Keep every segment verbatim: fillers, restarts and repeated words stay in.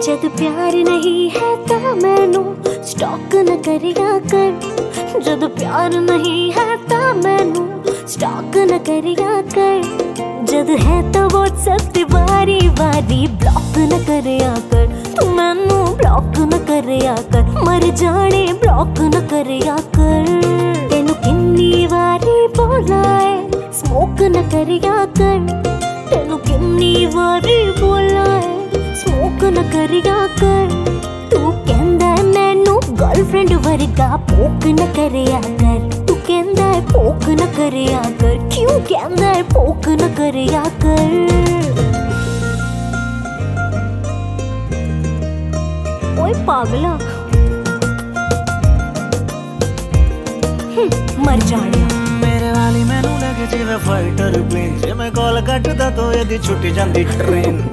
जद प्यार नहीं है तो मैनू स्टॉक न करिया कर। जद प्यार नहीं है तो मैनू स्टॉक न करिया कर। जद है तो व्हाट्सएप ते बारी बारी ब्लॉक न करिया कर। तू मैनू ब्लॉक न करिया कर, मर जाने ब्लॉक न करिया कर। तेनू किन्नी वारी बोला है स्मोक न करिया कर। तेनू किन्नी वारी बोला है स्मोक न करिया कर। तू कहंदा है मैनू गर्लफ्रेंड वर्गा पोक न करिया कर। तू कहंदा है पोक न करिया कर, क्यों कहंदा है पोक न करिया कर। ओए पागला मर जाने मेरे वाली मैनू लगे जिवे फाइटर प्लेन। जे मैं कॉल कटदा तो एदी छुट्टी जांदी ट्रेन।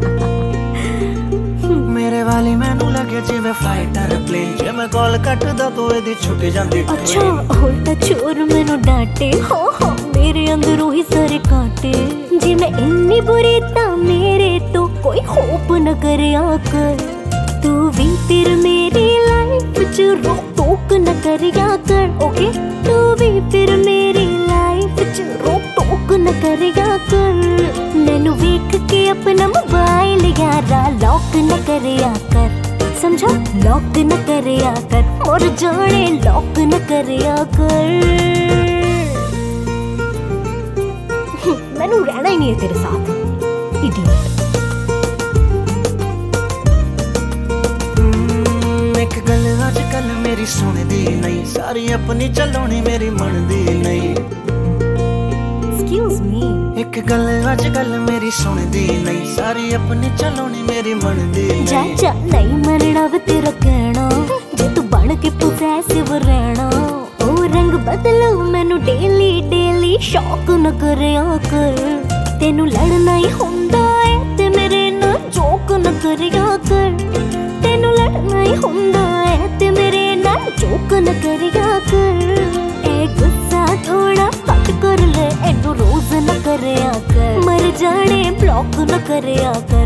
मेरे वाली मैनू लगे जिवे फाइटर प्लेन। जे मैं कॉल कटदा तो एदी छुट्टी जांदी ट्रेन। अच्छा उल्टा चोर मैनू डांटे, हो हो मेरे अंदरों ही सारे कांटे। जे मैं इन्नी बुरी ता मेरे तो कोई होप न करिया कर। तू भी फिर मेरी लाइफ च रोक टोक न करिया कर। ओके तू भी फिर मेरी लाइफ च रोक टोक न करिया कर। मैनू वेख के अपना मोबाइल यारा लॉक न करिया कर। समझा लॉक न करिया कर, और जाने लॉक न करिया कर। मैनू रहना ही नहीं है तेरे साथ इडियट। अजकल मेरी सुनदी नहीं, सारी अपनी चलोनी मेरी मनदी नहीं। Excuse me। एक गल अजकल मेरी सुनदी नहीं, सारी अपनी चलोनी मेरी मनदी नहीं। जा जा नहीं मरना वे तेरा कहना, जे तू बन के पोसेसिव रहना। ओ रंग बदलो मैनू डेली डेली शौक न करिया कर। तेनू लड़ना ही हुंदा है ते मेरे नाल जोक न करिया कर। तेनू लड़ना ही हुंदा है ते मेरे नाल जोक न करिया कर। ए गुस्सा थोड़ा घट कर ले, एनू रोज न करिया कर। मर जाने ब्लॉक न करिया कर।